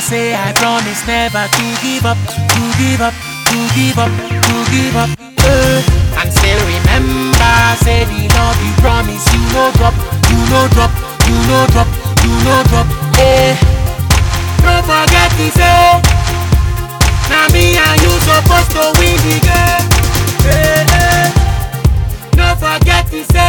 say I promise never to give up, to give up, to give up, to give up. And still remember, say the love you promise you no drop, you no drop, you no drop, you no drop. Don't forget to say, now me and you supposed to win the game. Don't forget to say.